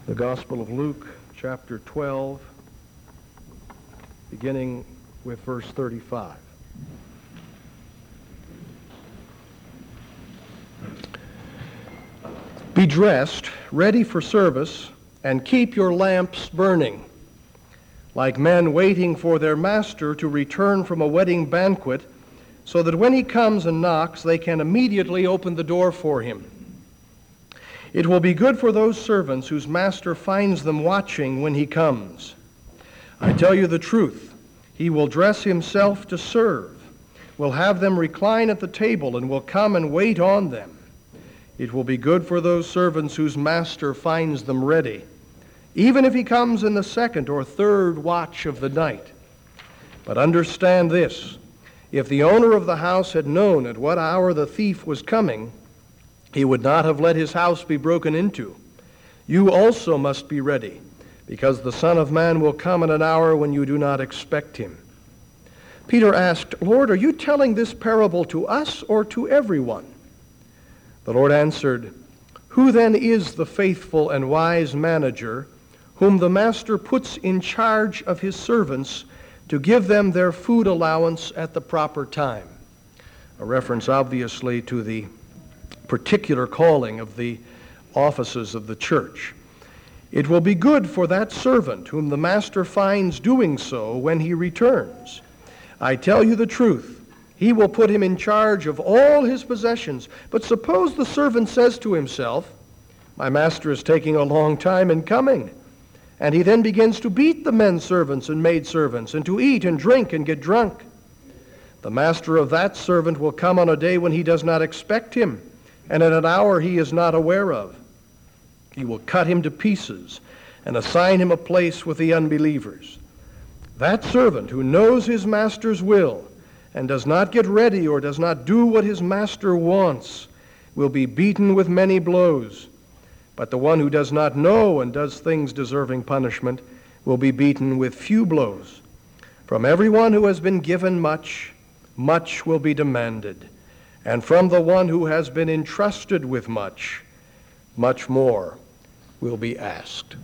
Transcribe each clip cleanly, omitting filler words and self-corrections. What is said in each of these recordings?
The Gospel of Luke, chapter 12, beginning with verse 35. Be dressed, ready for service, and keep your lamps burning, like men waiting for their master to return from a wedding banquet, so that when he comes and knocks, they can immediately open the door for him. It will be good for those servants whose master finds them watching when he comes. I tell you the truth, he will dress himself to serve, will have them recline at the table, and will come and wait on them. It will be good for those servants whose master finds them ready, even if he comes in the second or third watch of the night. But understand this, if the owner of the house had known at what hour the thief was coming, he would not have let his house be broken into. You also must be ready, because the Son of Man will come at an hour when you do not expect him. Peter asked, Lord, are you telling this parable to us or to everyone? The Lord answered, Who then is the faithful and wise manager whom the master puts in charge of his servants to give them their food allowance at the proper time? A reference, obviously, to the particular calling of the offices of the church. It will be good for that servant whom the master finds doing so when he returns. I tell you the truth, he will put him in charge of all his possessions. But suppose the servant says to himself, My master is taking a long time in coming. And he then begins to beat the men servants and maid servants, and to eat and drink and get drunk. The master of that servant will come on a day when he does not expect him, and at an hour he is not aware of. He will cut him to pieces and assign him a place with the unbelievers. That servant who knows his master's will and does not get ready or does not do what his master wants will be beaten with many blows. But the one who does not know and does things deserving punishment will be beaten with few blows. From everyone who has been given much, much will be demanded. And from the one who has been entrusted with much, much more will be asked.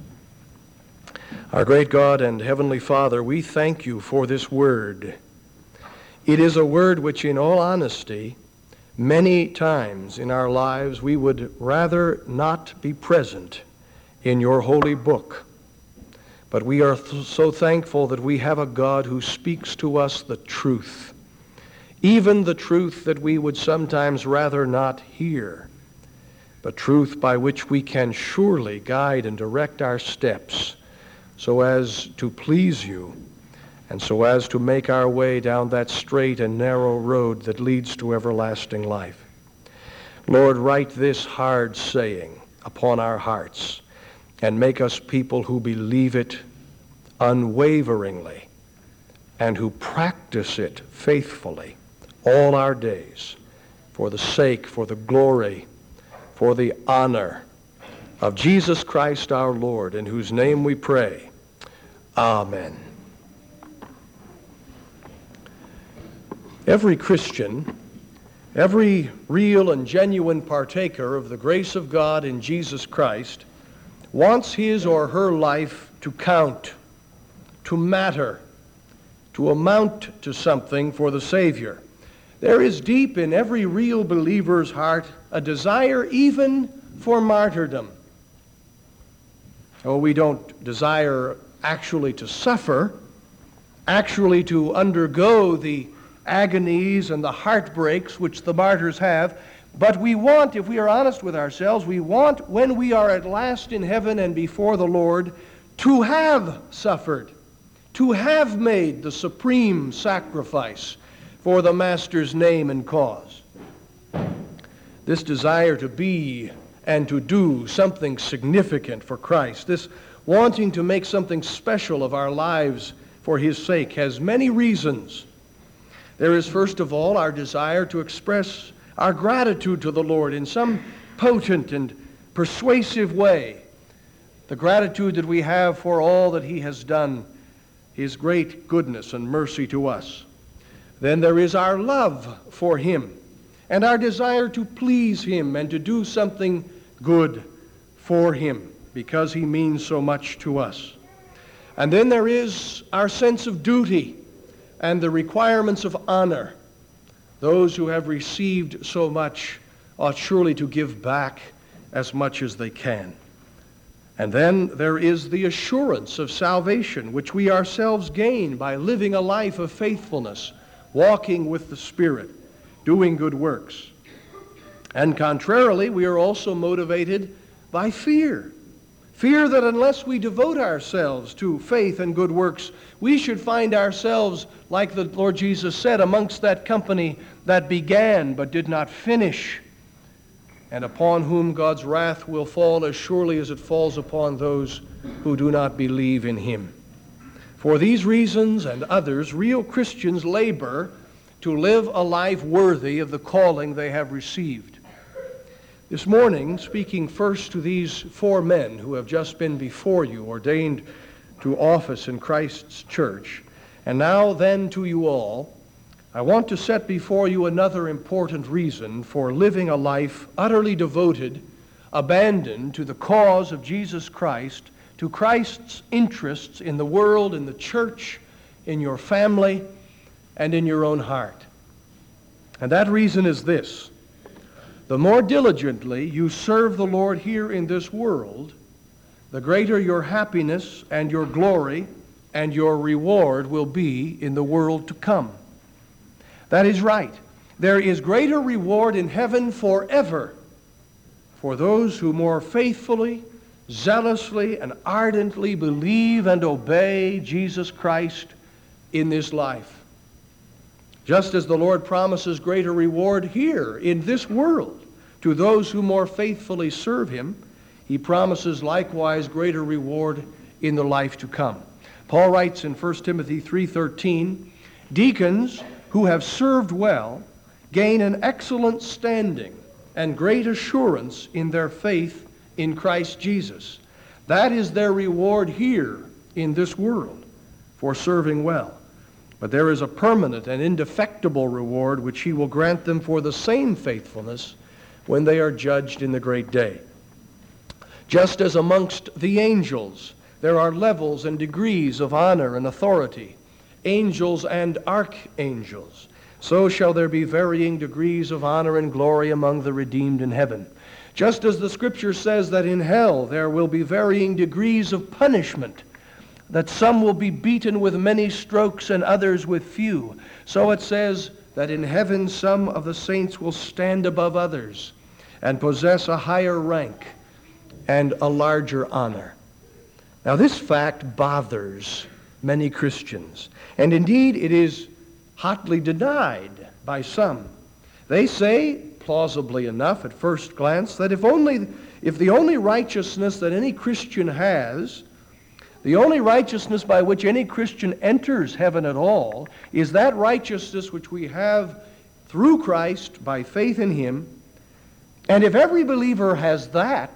Our great God and Heavenly Father, we thank you for this word. It is a word which, in all honesty, many times in our lives we would rather not be present in your holy book. But we are so thankful that we have a God who speaks to us the truth. Even the truth that we would sometimes rather not hear, but truth by which we can surely guide and direct our steps so as to please you and so as to make our way down that straight and narrow road that leads to everlasting life. Lord, write this hard saying upon our hearts and make us people who believe it unwaveringly and who practice it faithfully all our days, for the sake, for the glory, for the honor of Jesus Christ our Lord, in whose name we pray. Amen. Every Christian, every real and genuine partaker of the grace of God in Jesus Christ, wants his or her life to count, to matter, to amount to something for the Savior. There is deep in every real believer's heart a desire even for martyrdom. Oh, we don't desire actually to suffer, actually to undergo the agonies and the heartbreaks which the martyrs have, but we want, if we are honest with ourselves, we want, when we are at last in heaven and before the Lord, to have suffered, to have made the supreme sacrifice for the Master's name and cause. This desire to be and to do something significant for Christ, this wanting to make something special of our lives for his sake, has many reasons. There is, first of all, our desire to express our gratitude to the Lord in some potent and persuasive way. The gratitude that we have for all that he has done, his great goodness and mercy to us. Then there is our love for him and our desire to please him and to do something good for him because he means so much to us. And then there is our sense of duty and the requirements of honor. Those who have received so much ought surely to give back as much as they can. And then there is the assurance of salvation, which we ourselves gain by living a life of faithfulness, walking with the Spirit, doing good works. And contrarily, we are also motivated by fear. Fear that unless we devote ourselves to faith and good works, we should find ourselves, like the Lord Jesus said, amongst that company that began but did not finish, and upon whom God's wrath will fall as surely as it falls upon those who do not believe in him. For these reasons and others, real Christians labor to live a life worthy of the calling they have received. This morning, speaking first to these 4 men who have just been before you, ordained to office in Christ's church, and now then to you all, I want to set before you another important reason for living a life utterly devoted, abandoned to the cause of Jesus Christ, to Christ's interests in the world, in the church, in your family, and in your own heart. And that reason is this: the more diligently you serve the Lord here in this world, the greater your happiness and your glory and your reward will be in the world to come. That is right. There is greater reward in heaven forever for those who more faithfully, zealously, and ardently believe and obey Jesus Christ in this life. Just as the Lord promises greater reward here in this world to those who more faithfully serve him, he promises likewise greater reward in the life to come. Paul writes in 1 Timothy 3:13, "Deacons who have served well gain an excellent standing and great assurance in their faith in Christ Jesus. That is their reward here in this world for serving well. But there is a permanent and indefectible reward which he will grant them for the same faithfulness when they are judged in the great day. Just as amongst the angels there are levels and degrees of honor and authority, angels and archangels, so shall there be varying degrees of honor and glory among the redeemed in heaven. Just as the Scripture says that in hell there will be varying degrees of punishment, that some will be beaten with many strokes and others with few, so it says that in heaven some of the saints will stand above others and possess a higher rank and a larger honor. Now this fact bothers many Christians, and indeed it is hotly denied by some. They say, plausibly enough at first glance, that if the only righteousness that any Christian has, the only righteousness by which any Christian enters heaven at all, is that righteousness which we have through Christ by faith in him, and if every believer has that,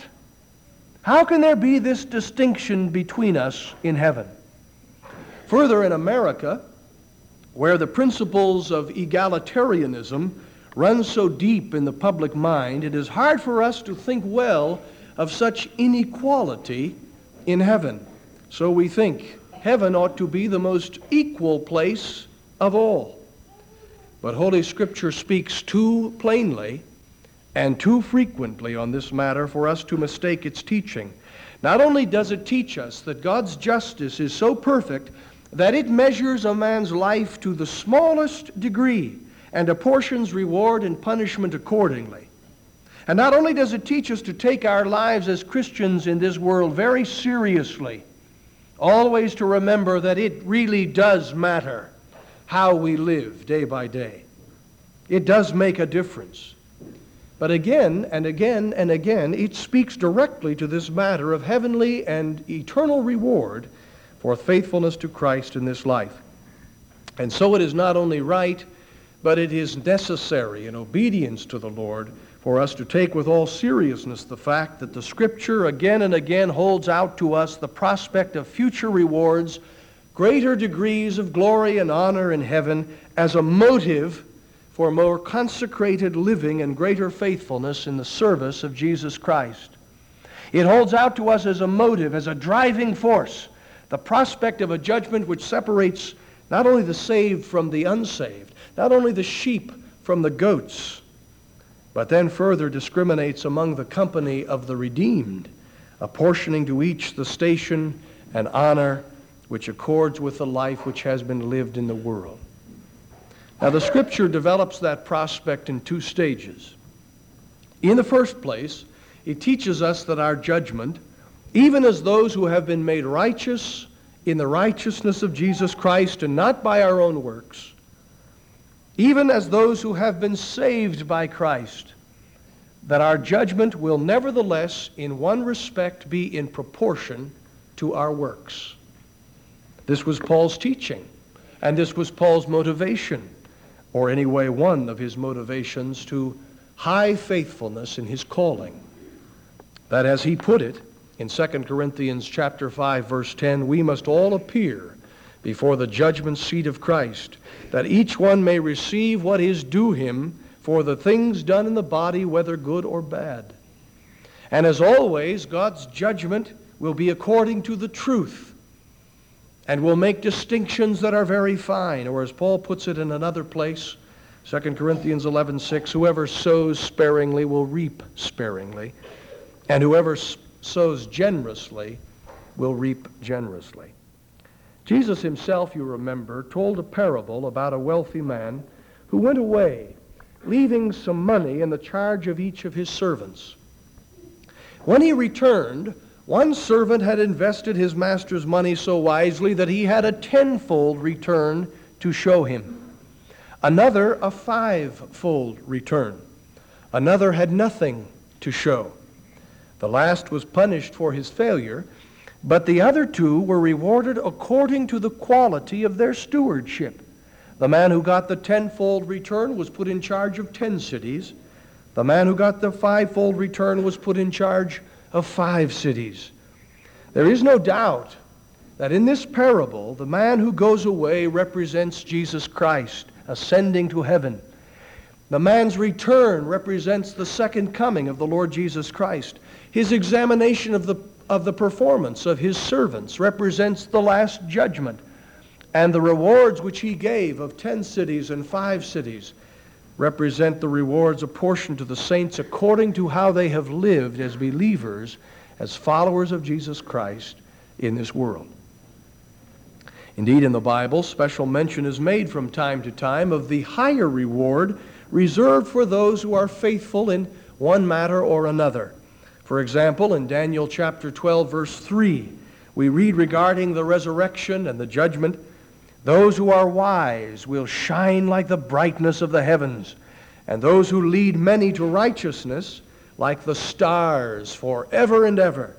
how can there be this distinction between us in heaven? Further, in America, where the principles of egalitarianism run so deep in the public mind, it is hard for us to think well of such inequality in heaven. So we think heaven ought to be the most equal place of all. But Holy Scripture speaks too plainly and too frequently on this matter for us to mistake its teaching. Not only does it teach us that God's justice is so perfect that it measures a man's life to the smallest degree and apportions reward and punishment accordingly. And not only does it teach us to take our lives as Christians in this world very seriously, always to remember that it really does matter how we live day by day. It does make a difference. But again and again and again, it speaks directly to this matter of heavenly and eternal reward for faithfulness to Christ in this life. And so it is not only right, but it is necessary in obedience to the Lord for us to take with all seriousness the fact that the Scripture again and again holds out to us the prospect of future rewards, greater degrees of glory and honor in heaven as a motive for more consecrated living and greater faithfulness in the service of Jesus Christ. It holds out to us as a motive, as a driving force, the prospect of a judgment which separates not only the saved from the unsaved, not only the sheep from the goats, but then further discriminates among the company of the redeemed, apportioning to each the station and honor which accords with the life which has been lived in the world. Now, the Scripture develops that prospect in two stages. In the first place, it teaches us that our judgment, even as those who have been made righteous in the righteousness of Jesus Christ and not by our own works, even as those who have been saved by Christ, that our judgment will nevertheless, in one respect, be in proportion to our works. This was Paul's teaching, and this was Paul's motivation, or anyway, one of his motivations to high faithfulness in his calling. That, as he put it in 2 Corinthians chapter 5, verse 10, we must all appear before the judgment seat of Christ, that each one may receive what is due him for the things done in the body, whether good or bad. And as always, God's judgment will be according to the truth, and will make distinctions that are very fine, or as Paul puts it in another place, 2 Corinthians 11:6, whoever sows sparingly will reap sparingly, and whoever sows generously will reap generously. Jesus himself, you remember, told a parable about a wealthy man who went away, leaving some money in the charge of each of his servants. When he returned, one servant had invested his master's money so wisely that he had a tenfold return to show him. Another, a fivefold return. Another had nothing to show. The last was punished for his failure, but the other two were rewarded according to the quality of their stewardship. The man who got the tenfold return was put in charge of 10 cities. The man who got the fivefold return was put in charge of 5 cities. There is no doubt that in this parable, the man who goes away represents Jesus Christ ascending to heaven. The man's return represents the second coming of the Lord Jesus Christ. His examination of the performance of his servants represents the last judgment. And the rewards which he gave of 10 cities and 5 cities represent the rewards apportioned to the saints according to how they have lived as believers, as followers of Jesus Christ in this world. Indeed, in the Bible, special mention is made from time to time of the higher reward reserved for those who are faithful in one matter or another. For example, in Daniel chapter 12, verse 3, we read regarding the resurrection and the judgment, those who are wise will shine like the brightness of the heavens, and those who lead many to righteousness like the stars forever and ever.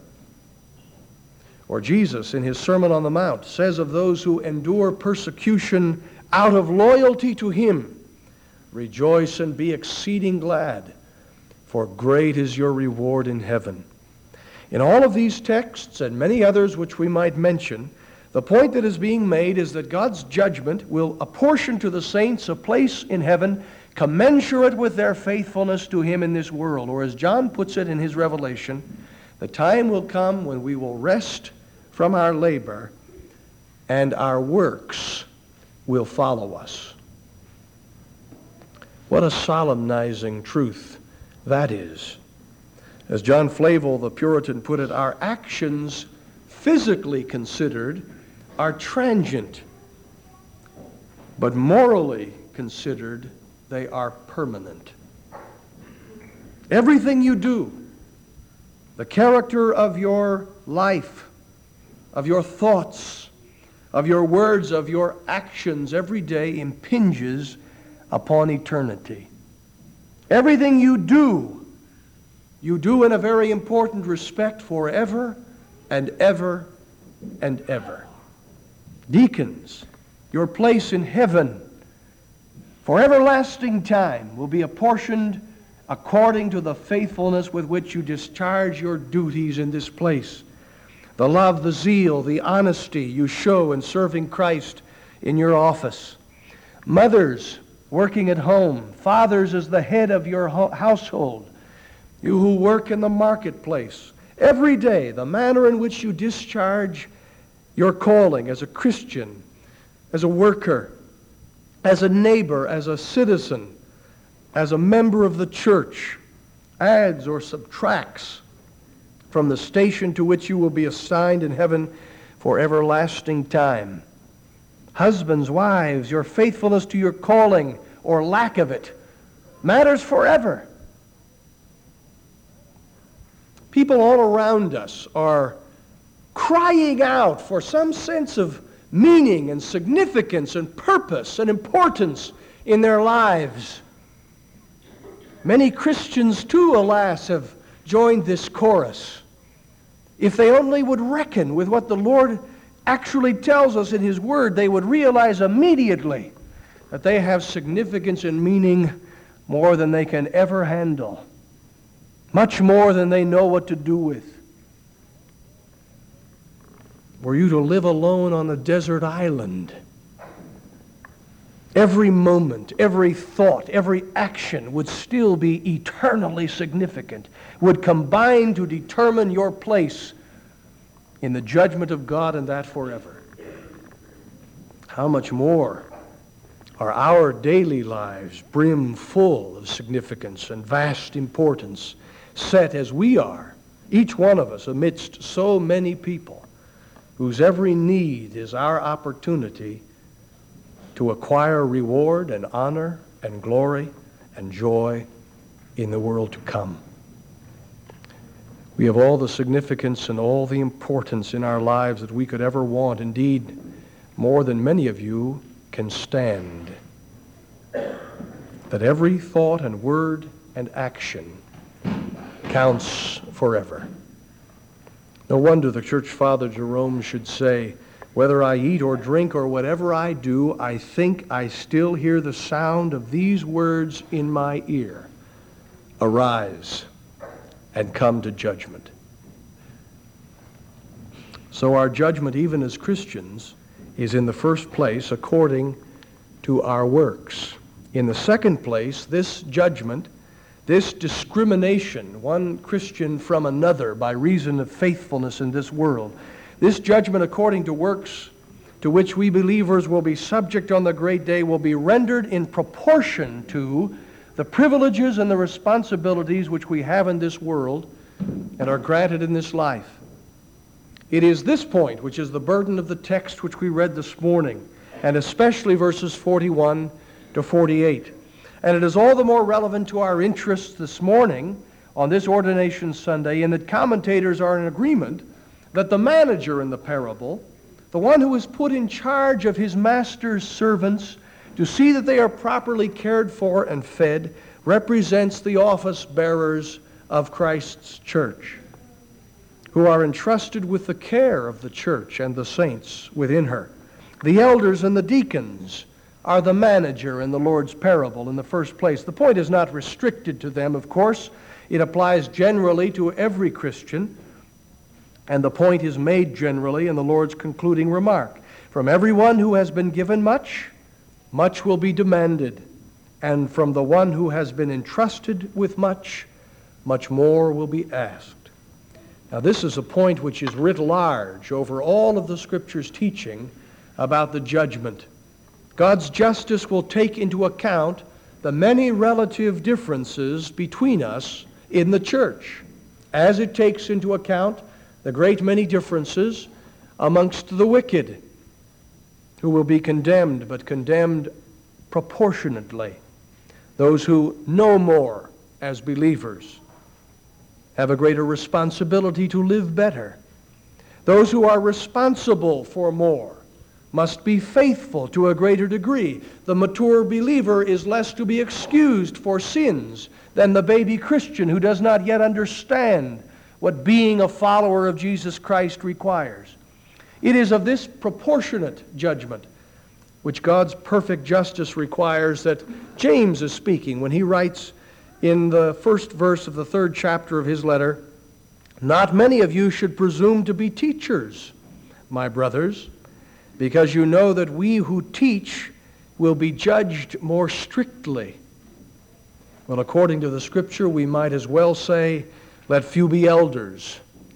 Or Jesus, in his Sermon on the Mount, says of those who endure persecution out of loyalty to him, rejoice and be exceeding glad, for great is your reward in heaven. In all of these texts and many others which we might mention, the point that is being made is that God's judgment will apportion to the saints a place in heaven commensurate with their faithfulness to him in this world. Or as John puts it in his Revelation, the time will come when we will rest from our labor and our works will follow us. What a solemnizing truth that is. As John Flavel, the Puritan, put it, our actions physically considered are transient, but morally considered, they are permanent. Everything you do, the character of your life, of your thoughts, of your words, of your actions every day impinges upon eternity. Everything you do in a very important respect forever and ever and ever. Deacons, your place in heaven for everlasting time will be apportioned according to the faithfulness with which you discharge your duties in this place. The love, the zeal, the honesty you show in serving Christ in your office. Mothers working at home, fathers as the head of your household, you who work in the marketplace, Every day, the manner in which you discharge your calling as a Christian, as a worker, as a neighbor, as a citizen, as a member of the church, adds or subtracts from the station to which you will be assigned in heaven for everlasting time. Husbands, wives, your faithfulness to your calling or lack of it matters forever. People all around us are crying out for some sense of meaning and significance and purpose and importance in their lives. Many Christians too, alas, have joined this chorus. If they only would reckon with what the Lord actually tells us in His Word, they would realize immediately that they have significance and meaning more than they can ever handle, much more than they know what to do with. Were you to live alone on a desert island, every moment, every thought, every action would still be eternally significant, would combine to determine your place in the judgment of God, and that forever. How much more are our daily lives brim full of significance and vast importance, set as we are, each one of us, amidst so many people whose every need is our opportunity to acquire reward and honor and glory and joy in the world to come. We have all the significance and all the importance in our lives that we could ever want, indeed, more than many of you can stand. That every thought and word and action counts forever. No wonder the church father Jerome should say, whether I eat or drink or whatever I do, I think I still hear the sound of these words in my ear. Arise and come to judgment. So our judgment, even as Christians, is in the first place according to our works. In the second place, this judgment, this discrimination, one Christian from another by reason of faithfulness in this world, this judgment according to works to which we believers will be subject on the great day will be rendered in proportion to the privileges and the responsibilities which we have in this world and are granted in this life. It is this point which is the burden of the text which we read this morning, and especially verses 41 to 48. And it is all the more relevant to our interests this morning on this Ordination Sunday in that commentators are in agreement that the manager in the parable, the one who is put in charge of his master's servants to see that they are properly cared for and fed, represents the office bearers of Christ's church, who are entrusted with the care of the church and the saints within her. The elders and the deacons are the manager in the Lord's parable in the first place. The point is not restricted to them, of course. It applies generally to every Christian, and the point is made generally in the Lord's concluding remark. From everyone who has been given much, much will be demanded, and from the one who has been entrusted with much, much more will be asked. Now, this is a point which is writ large over all of the Scripture's teaching about the judgment. God's justice will take into account the many relative differences between us in the church, as it takes into account the great many differences amongst the wicked, who will be condemned, but condemned proportionately. Those who know more as believers have a greater responsibility to live better. Those who are responsible for more must be faithful to a greater degree. The mature believer is less to be excused for sins than the baby Christian who does not yet understand what being a follower of Jesus Christ requires. It is of this proportionate judgment which God's perfect justice requires that James is speaking when he writes in the first verse of the 3rd chapter of his letter, "Not many of you should presume to be teachers, my brothers, because you know that we who teach will be judged more strictly." Well, according to the Scripture, we might as well say, let few be elders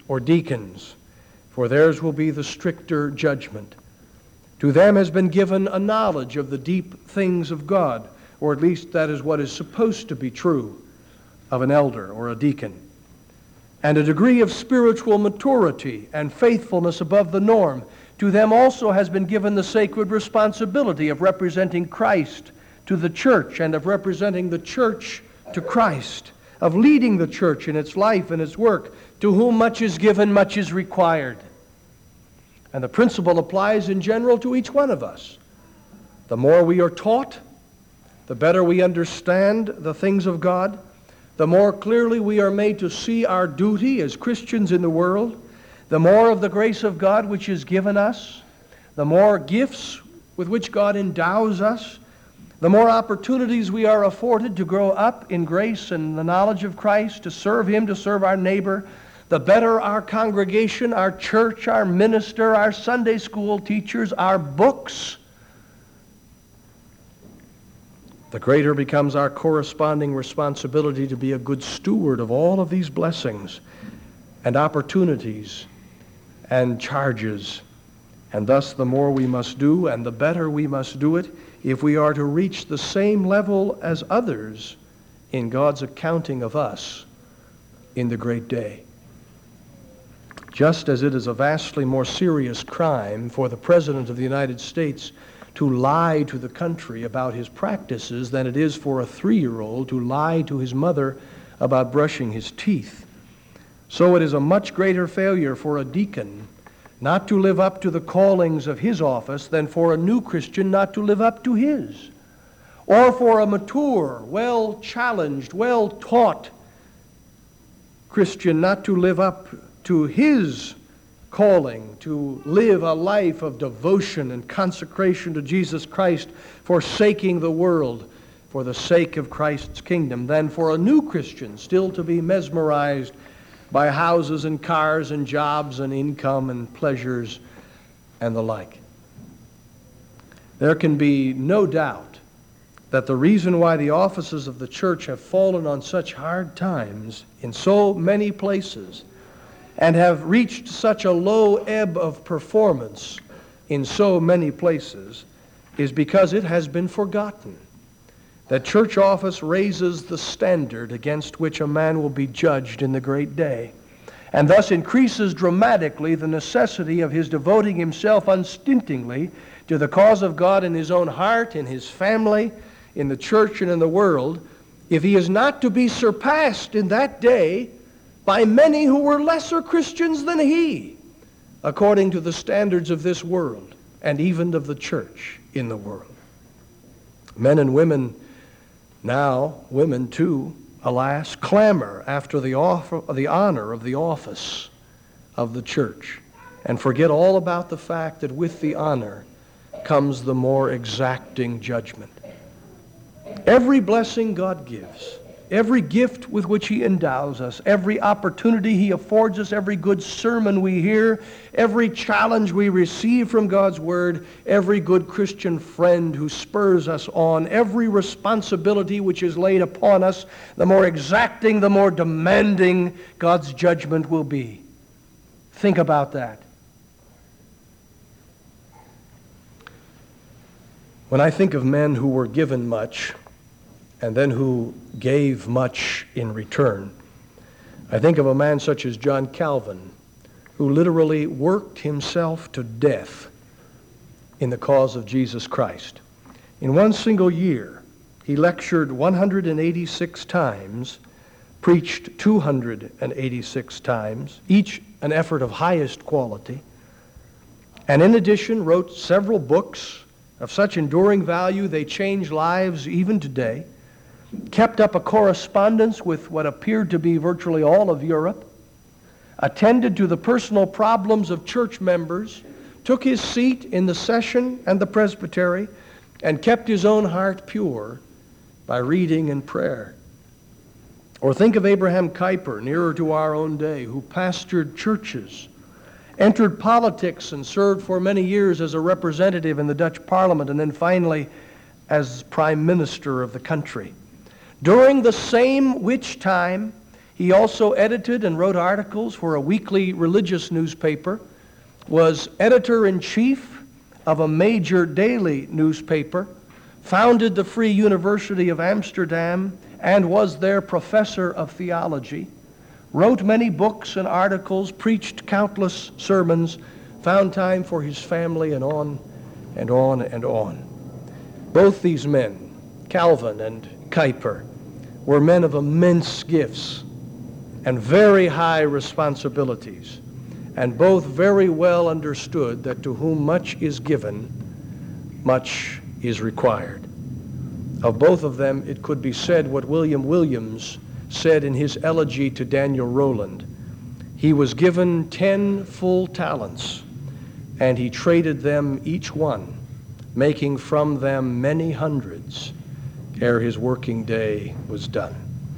or deacons, for theirs will be the stricter judgment. To them has been given a knowledge of the deep things of God, or at least that is what is supposed to be true of an elder or a deacon, and a degree of spiritual maturity and faithfulness above the norm. To them also has been given the sacred responsibility of representing Christ to the church and of representing the church to Christ, of leading the church in its life and its work. To whom much is given, much is required. And the principle applies in general to each one of us. The more we are taught, the better we understand the things of God, the more clearly we are made to see our duty as Christians in the world, the more of the grace of God which is given us, the more gifts with which God endows us, the more opportunities we are afforded to grow up in grace and the knowledge of Christ, to serve Him, to serve our neighbor, the better our congregation, our church, our minister, our Sunday school teachers, our books, the greater becomes our corresponding responsibility to be a good steward of all of these blessings and opportunities and charges. And thus the more we must do and the better we must do it if we are to reach the same level as others in God's accounting of us in the great day. Just as it is a vastly more serious crime for the President of the United States to lie to the country about his practices than it is for a 3-year-old to lie to his mother about brushing his teeth, so it is a much greater failure for a deacon not to live up to the callings of his office than for a new Christian not to live up to his, or for a mature, well-challenged, well-taught Christian not to live up to his calling to live a life of devotion and consecration to Jesus Christ, forsaking the world for the sake of Christ's kingdom, than for a new Christian still to be mesmerized by houses and cars and jobs and income and pleasures and the like. There can be no doubt that the reason why the offices of the church have fallen on such hard times in so many places and have reached such a low ebb of performance in so many places is because it has been forgotten that church office raises the standard against which a man will be judged in the great day, and thus increases dramatically the necessity of his devoting himself unstintingly to the cause of God in his own heart, in his family, in the church, and in the world, if he is not to be surpassed in that day by many who were lesser Christians than he, according to the standards of this world and even of the church in the world. Men and women now, women too, alas, clamor after the honor of the office of the church and forget all about the fact that with the honor comes the more exacting judgment. Every blessing God gives, every gift with which He endows us, every opportunity He affords us, every good sermon we hear, every challenge we receive from God's Word, every good Christian friend who spurs us on, every responsibility which is laid upon us, the more exacting, the more demanding God's judgment will be. Think about that. When I think of men who were given much and then who gave much in return, I think of a man such as John Calvin, who literally worked himself to death in the cause of Jesus Christ. In one single year, he lectured 186 times, preached 286 times, each an effort of highest quality, and in addition wrote several books of such enduring value they change lives even today, kept up a correspondence with what appeared to be virtually all of Europe, attended to the personal problems of church members, took his seat in the session and the presbytery, and kept his own heart pure by reading and prayer. Or think of Abraham Kuyper, nearer to our own day, who pastored churches, entered politics and served for many years as a representative in the Dutch Parliament, and then finally as Prime Minister of the country. During the same which time He also edited and wrote articles for a weekly religious newspaper, was editor-in-chief of a major daily newspaper, founded the Free University of Amsterdam, and was their professor of theology, wrote many books and articles, preached countless sermons, found time for his family, and on and on and on. Both these men, Calvin and Kuyper, were men of immense gifts and very high responsibilities, and both very well understood that to whom much is given, much is required. Of both of them, it could be said what William Williams said in his elegy to Daniel Rowland. He was given 10 full talents, and he traded them each one, making from them many hundreds, ere his working day was done.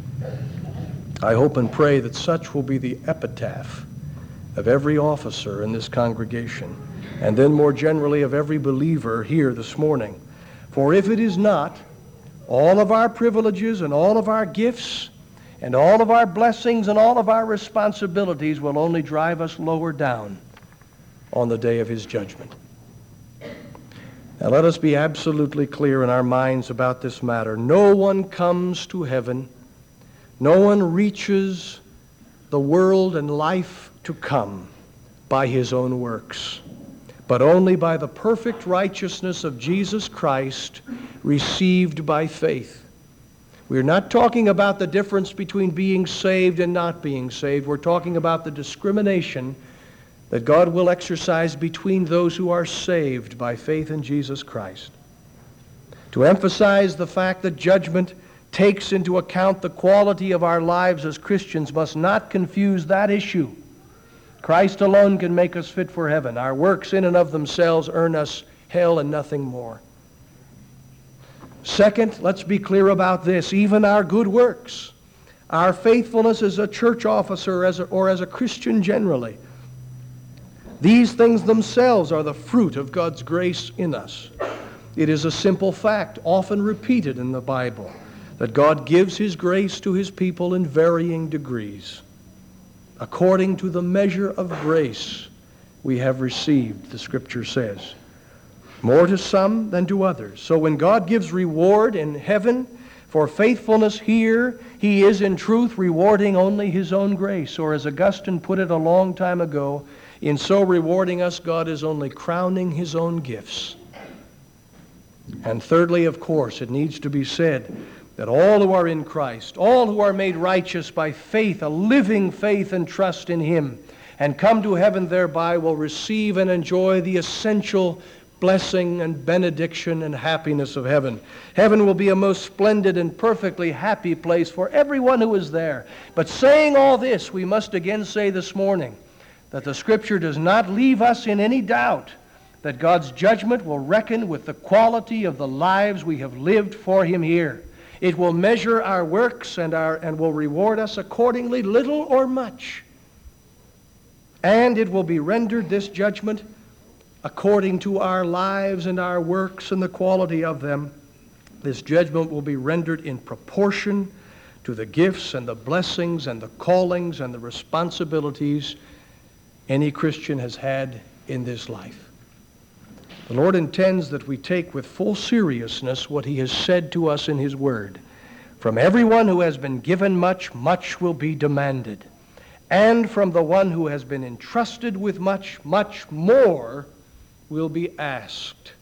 I hope and pray that such will be the epitaph of every officer in this congregation, and then more generally of every believer here this morning. For if it is not, all of our privileges and all of our gifts and all of our blessings and all of our responsibilities will only drive us lower down on the day of his judgment. Now let us be absolutely clear in our minds about this matter. No one comes to heaven, no one reaches the world and life to come by his own works, but only by the perfect righteousness of Jesus Christ received by faith. We're not talking about the difference between being saved and not being saved. We're talking about the discrimination that God will exercise between those who are saved by faith in Jesus Christ. To emphasize the fact that judgment takes into account the quality of our lives as Christians must not confuse that issue. Christ alone can make us fit for heaven. Our works in and of themselves earn us hell and nothing more. Second, let's be clear about this. Even our good works, our faithfulness as a church officer or as a Christian generally, these things themselves are the fruit of God's grace in us. It is a simple fact, often repeated in the Bible, that God gives his grace to his people in varying degrees. According to the measure of grace we have received, the Scripture says. More to some than to others. So when God gives reward in heaven for faithfulness here, he is in truth rewarding only his own grace. Or as Augustine put it a long time ago, in so rewarding us, God is only crowning his own gifts. And thirdly, of course, it needs to be said that all who are in Christ, all who are made righteous by faith, a living faith and trust in him, and come to heaven thereby, will receive and enjoy the essential blessing and benediction and happiness of heaven. Heaven will be a most splendid and perfectly happy place for everyone who is there. But saying all this, we must again say this morning that the Scripture does not leave us in any doubt that God's judgment will reckon with the quality of the lives we have lived for him here. It will measure our works and will reward us accordingly, little or much. And it will be rendered, this judgment, according to our lives and our works and the quality of them. This judgment will be rendered in proportion to the gifts and the blessings and the callings and the responsibilities any Christian has had in this life. The Lord intends that we take with full seriousness what he has said to us in his word. From everyone who has been given much, much will be demanded. And from the one who has been entrusted with much, much more will be asked.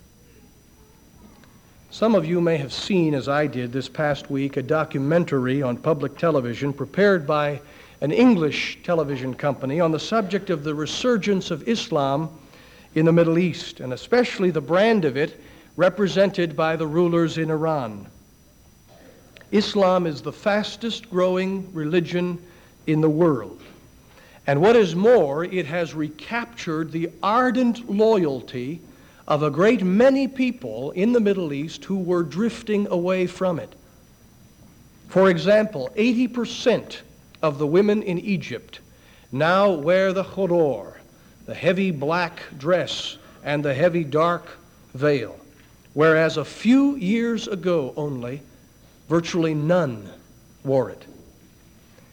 Some of you may have seen, as I did this past week, a documentary on public television prepared by an English television company on the subject of the resurgence of Islam in the Middle East, and especially the brand of it represented by the rulers in Iran. Islam is the fastest growing religion in the world. And what is more, it has recaptured the ardent loyalty of a great many people in the Middle East who were drifting away from it. For example, 80% of the women in Egypt now wear the khudor, the heavy black dress and the heavy dark veil, whereas a few years ago only, virtually none wore it.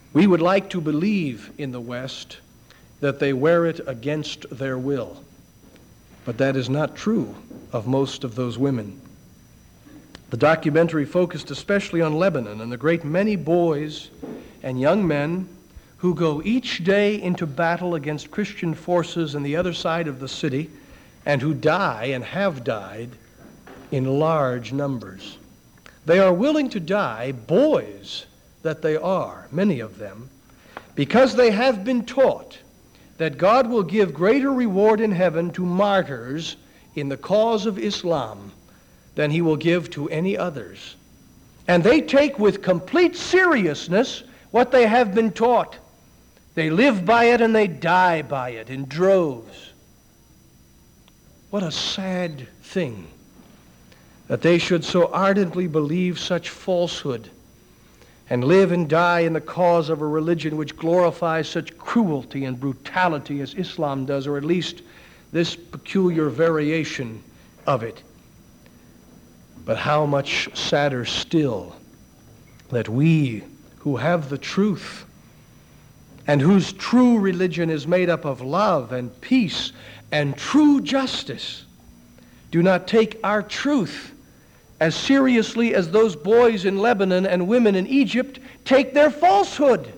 We would like to believe in the West that they wear it against their will, but that is not true of most of those women. The documentary focused especially on Lebanon and the great many boys and young men who go each day into battle against Christian forces on the other side of the city and who die and have died in large numbers. They are willing to die, boys that they are, many of them, because they have been taught that God will give greater reward in heaven to martyrs in the cause of Islam than he will give to any others. And they take with complete seriousness what they have been taught. They live by it and they die by it in droves. What a sad thing that they should so ardently believe such falsehood and live and die in the cause of a religion which glorifies such cruelty and brutality as Islam does, or at least this peculiar variation of it. But how much sadder still that we who have the truth and whose true religion is made up of love and peace and true justice do not take our truth as seriously as those boys in Lebanon and women in Egypt take their falsehood.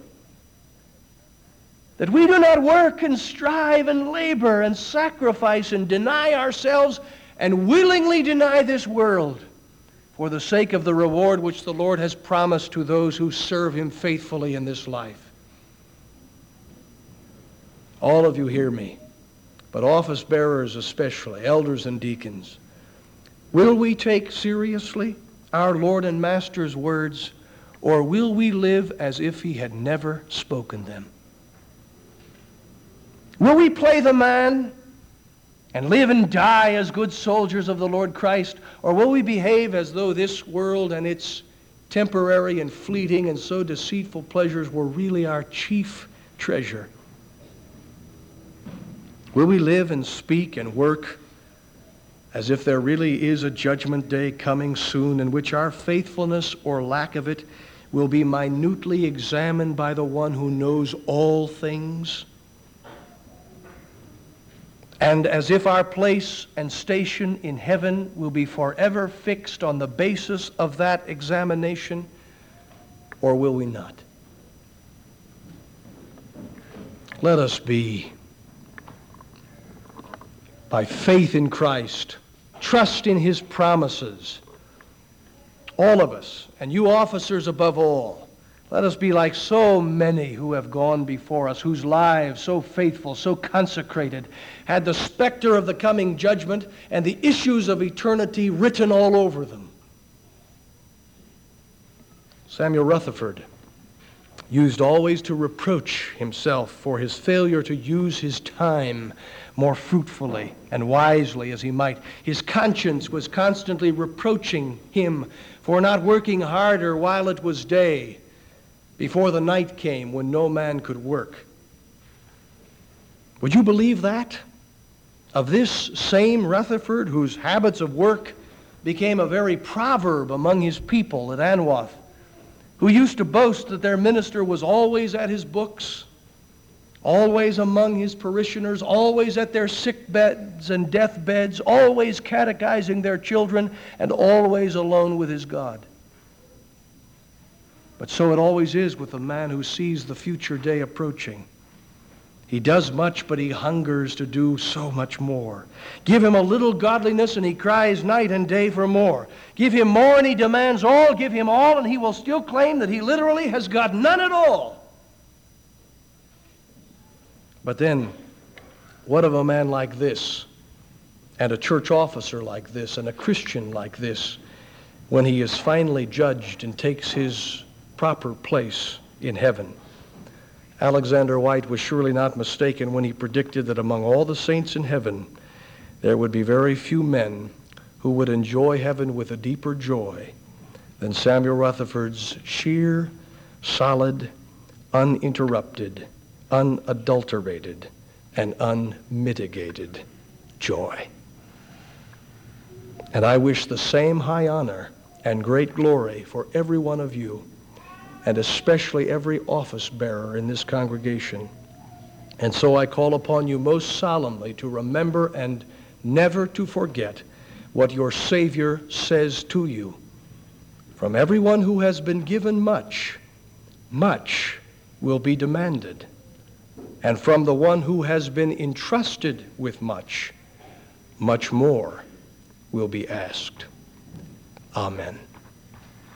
That we do not work and strive and labor and sacrifice and deny ourselves and willingly deny this world for the sake of the reward which the Lord has promised to those who serve him faithfully in this life. All of you hear me, but office bearers especially, elders and deacons. Will we take seriously our Lord and Master's words, or will we live as if he had never spoken them? Will we play the man and live and die as good soldiers of the Lord Christ, or will we behave as though this world and its temporary and fleeting and so deceitful pleasures were really our chief treasure? Will we live and speak and work as if there really is a judgment day coming soon in which our faithfulness or lack of it will be minutely examined by the one who knows all things? And as if our place and station in heaven will be forever fixed on the basis of that examination, or will we not? Let us be, by faith in Christ, trust in his promises, all of us, and you officers above all, let us be like so many who have gone before us, whose lives, so faithful, so consecrated, had the specter of the coming judgment and the issues of eternity written all over them. Samuel Rutherford used always to reproach himself for his failure to use his time more fruitfully and wisely as he might. His conscience was constantly reproaching him for not working harder while it was day, before the night came when no man could work. Would you believe that? Of this same Rutherford, whose habits of work became a very proverb among his people at Anwath, who used to boast that their minister was always at his books, always among his parishioners, always at their sick beds and deathbeds, always catechizing their children, and always alone with his God. But so it always is with a man who sees the future day approaching. He does much, but he hungers to do so much more. Give him a little godliness, and he cries night and day for more. Give him more, and he demands all. Give him all, and he will still claim that he literally has got none at all. But then, what of a man like this, and a church officer like this, and a Christian like this, when he is finally judged and takes his proper place in heaven? Alexander White was surely not mistaken when he predicted that among all the saints in heaven, there would be very few men who would enjoy heaven with a deeper joy than Samuel Rutherford's sheer, solid, uninterrupted, unadulterated, and unmitigated joy. And I wish the same high honor and great glory for every one of you and especially every office bearer in this congregation. And so I call upon you most solemnly to remember and never to forget what your Savior says to you. From everyone who has been given much, much will be demanded. And from the one who has been entrusted with much, much more will be asked. Amen.